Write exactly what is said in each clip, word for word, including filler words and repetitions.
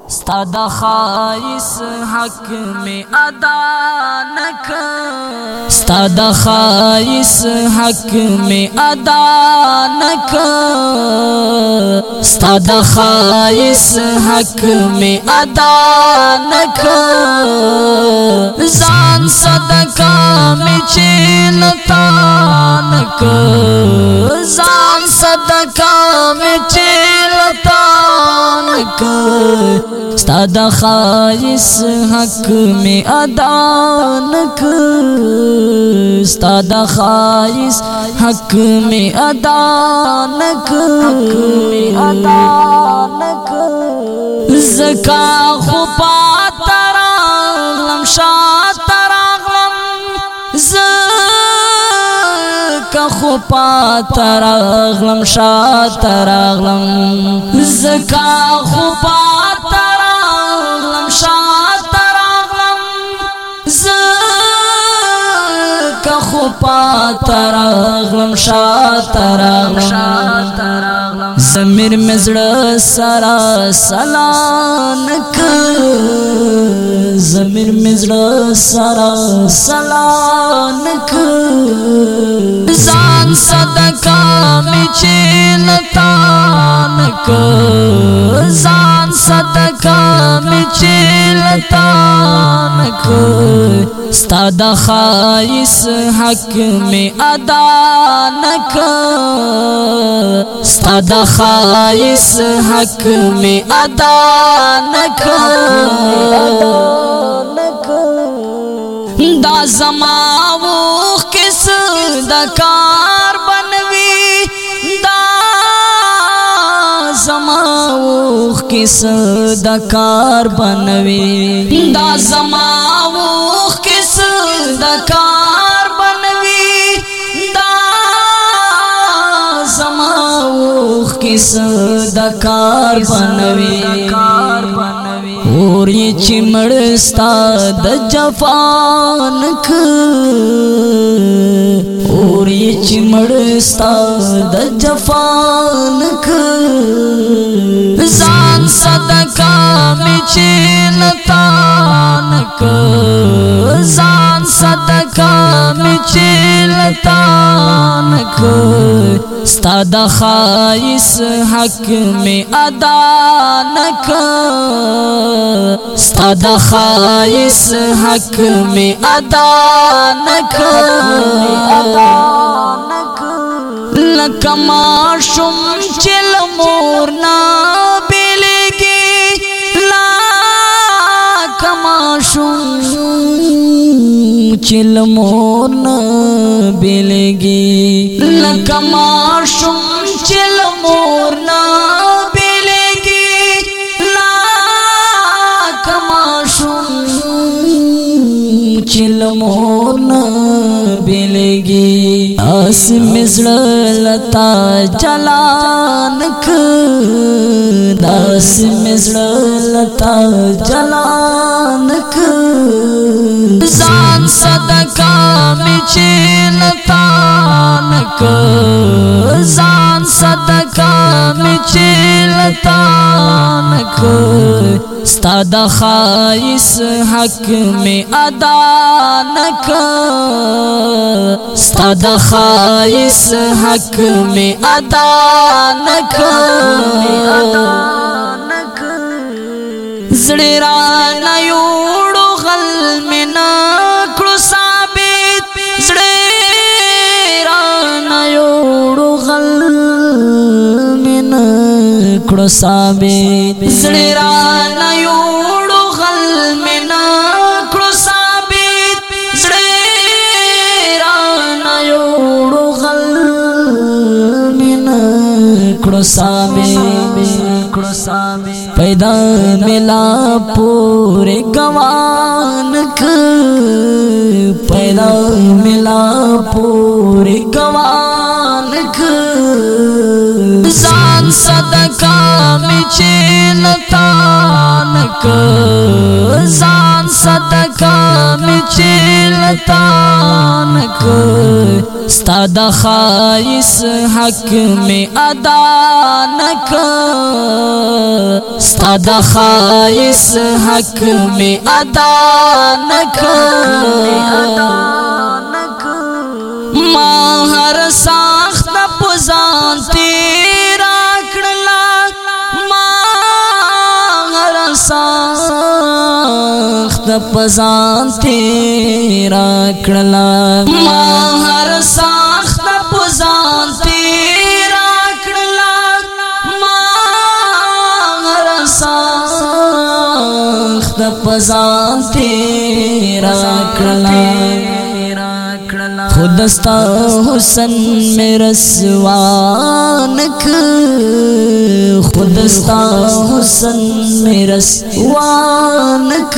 ستا د خایس حق می ادا نک ستا د خایس حق می ادا نک ستا د خایس حق می ادا نک ځان صدقه می چلتا نک ځان صدقه می چلتا نک ستا د خایس حق می ادا نک ستا د خایس حق می ادا نک زکا خو پاترا غلم شاترا غلم زکا خو پاترا غلم شاترا غلم زکا خو پاترا غلم شاترا غلم زکا خو پاترا غلم شاترا غلم زمیر مزړه سرا سلانک زمیر مزړه سرا سلانک ځان صدقه می چلتا نک ځان صدقه می چلتا نک ستا د خایس حق می ادا نک ستا د خایس حق می ادا نک دا زما وخ کس د کار بنوي دا زما وخ کس د کار بنوي دا زما وخ کس د کار بنوي دا زما وخ کس د کار بنوي اور یہ چمڑستا د جفانک اور یہ چمڑستا د جفانک ځان صدقه می چلتا نک ځان صدقه می چلتا نک ستا د خایس حق می ادا نک ستا د خایس حق می ادا نک لکه ماشوم چې له مور نه بیلېږي لکه ماشوم چې له مور نه بیلېږي لکه ماشوم چې له مور نه بیلېږي لکه ماشوم چې له مور نه بیلېږي اس مزړه لتا جلانک داس مزړه لتا جلانک ځان صدقه می چلتا نک ځان صدقه می چلتا نک ستا د خایس حق می ادا نک ستا د خایس حق می ادا نک زړه را نه یوړو غل می نه کړو ثابت زړه را نه یوړو غل می نه کړو ثابت زړه را نه یوړو غل می نه کړو ثابت زړه را نه یوړو غل می نه کړو ثابت پیدا ملا پورے گوانک پیدا ملا پورے گوانک ځان صدقه می چلتا نک ځان صدقه می چلتا نک ستا د خایس حق می ادا نک ستا ستا د خایس حق میں ادا نکړ ما هر ساخت پزان تیرا کړلا ما هر ساخت پزان تیرا کړلا ما هر ساخت پزان تیرا کړلا ما هر ساخت پزان تیرا کړلا خودستا حسن میں رسوانک خودستا حسن میں رسوانک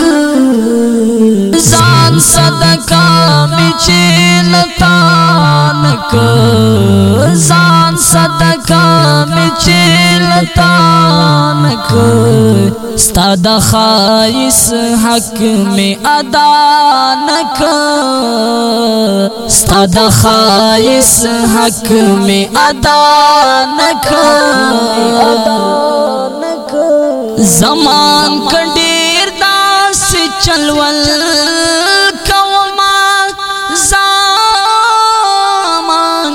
زان صدقہ میں چیلتانک زان صدقہ میں چیلتانک ستا د خایس حق میں ادا نکړ ستا د خایس حق میں ادا نکړ زمان کډیر داس چلول کوما زمان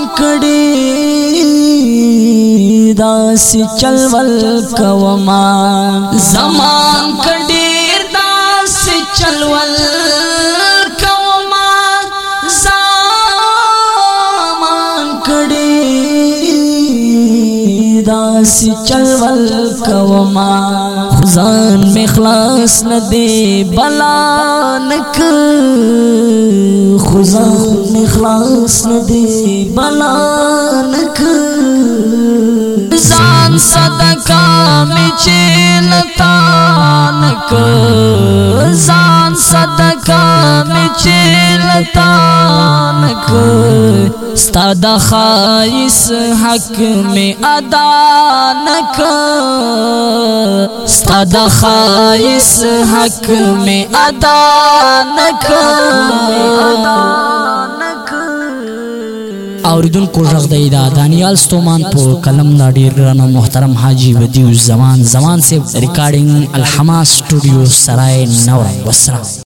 کډیر داس چلول کوما زمان کډیر داس چلول داسی چلول کوما خزان میں خلاص ندے بلا نک خزان میں خلاص ندے بلا نک زان صدقہ میں چیلتانک زان صدقہ میں چیلتانک ستا د خایس حق میں ادا نکړ ستا د خایس حق میں ادا نکړ اوریدونکو غږ دی دا دانیال ستومان په قلم دا ډیر ګران محترم حاجی ودیع الزمان زمان سے ریکارډینګ الحماس سټوډیو سرای نور والسلام.